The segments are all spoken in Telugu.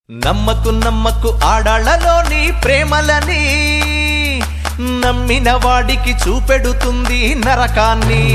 నమ్మకు నమ్మకు ఆడాళ్ళలోని ప్రేమలని నమ్మిన వాడికి చూపెడుతుంది నరకాన్ని.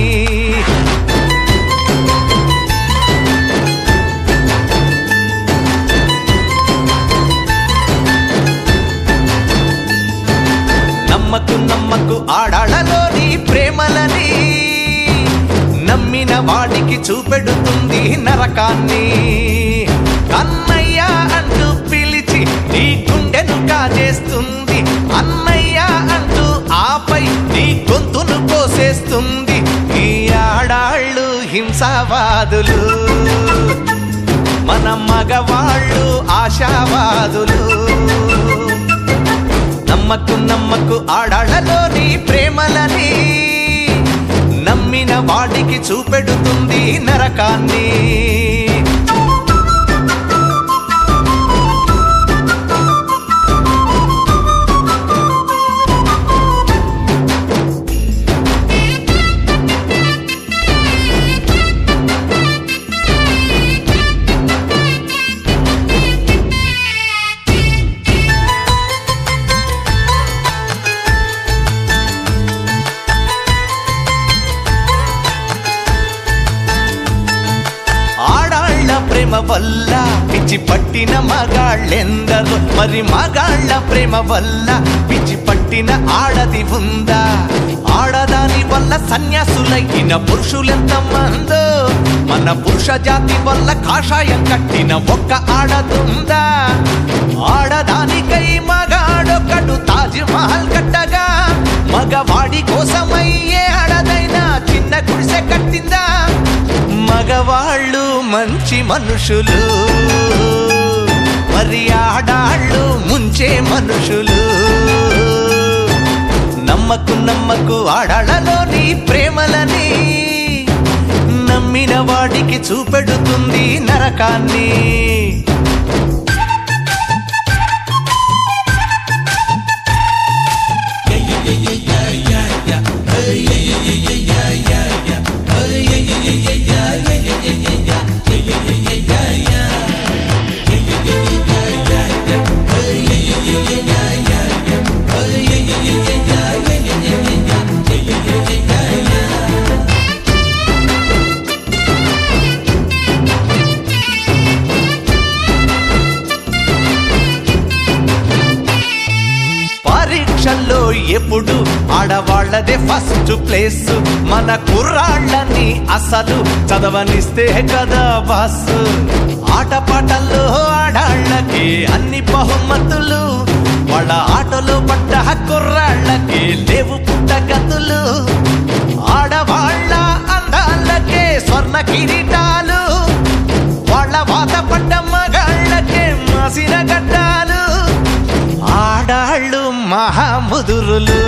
నమ్మకు నమ్మకు ఆడాళ్ళలోని ప్రేమలని నమ్మిన వాడికి చూపెడుతుంది నరకాన్ని. అన్నయ్య అంటూ పిలిచి నీ గుండెను కాజేస్తుంది, అన్నయ్య అంటూ ఆపై నీ గొంతును కోసేస్తుంది. ఈ ఆడాళ్ళు హింసావాదులు, మన మగవాళ్ళు ఆశావాదులు. నమ్మకు నమ్మకు ఆడాళ్ళలోని ప్రేమలని నమ్మిన వాడికి చూపెడుతుంది నరకాన్ని. ప్రేమ వల్ల పిచ్చి పట్టిన మగాళ్ళెందరో, మరి మగాళ్ళ ప్రేమ వల్ల పిచ్చి పట్టిన ఆడది ఉందా? ఆడదాని వల్ల సన్యాసులైన పురుషులెంత మందో, మన పురుష జాతి వల్ల కాషాయం కట్టిన ఒక్క ఆడదుందా? ఆడదానికై మగాడొక్కడు తాజ్ మహల్ కట్టగా, మగవాడి కోసమయ్యే ఆడదైనా చిన్న గుడిసె కట్టిందా? మగవాళ్ళు మంచి మనుషులు, మరి ఆడాళ్ళు ముంచే మనుషులు. నమ్మకు నమ్మకు ఆడాళ్ళలోని ప్రేమలని నమ్మిన వాడికి చూపెడుతుంది నరకాన్ని. పరీక్షల్లో ఎప్పుడు ఆడవాళ్లదే ఫస్ట్ ప్లేస్, మన కుర్రాళ్ళని అసలు చదవనిస్తే కదా బాస్. ఆటపాటల్లో ఆడాళ్ళకి అన్ని బహుమతులు, వాళ్ళ ఆటలో పడ్డ కుర్రాళ్ళకి లేవు పుట్టగతులు. ఆడవాళ్ళ అందాలకే స్వర్ణ కిరీటాలు, వాళ్ళ వాత పడ్డ మగాళ్ళకే మాసిన గడ్డాలు. ఆడాళ్ళు మహాముదురులు,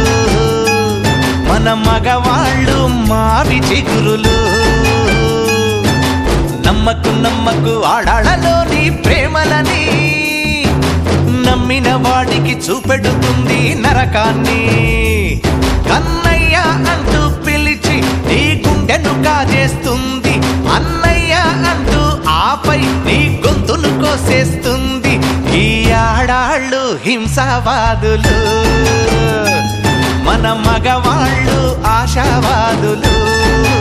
మన మగవాళ్ళు మావి చిగురులు. నమ్మకు నమ్మకు ఆడాళ్ళలోని ప్రేమలని నమ్మిన వాడికి చూపెడుతుంది నరకాన్ని. కన్నయ్య అంటూ పిలిచి నీ గుండెను కాజేస్తుంది, అన్నయ్య అంటూ ఆపై నీ గొంతును కోసేస్తుంది. ఈ ఆడాళ్ళు హింసావాదులు, మన మగవాళ్ళు ఆశావాదులు.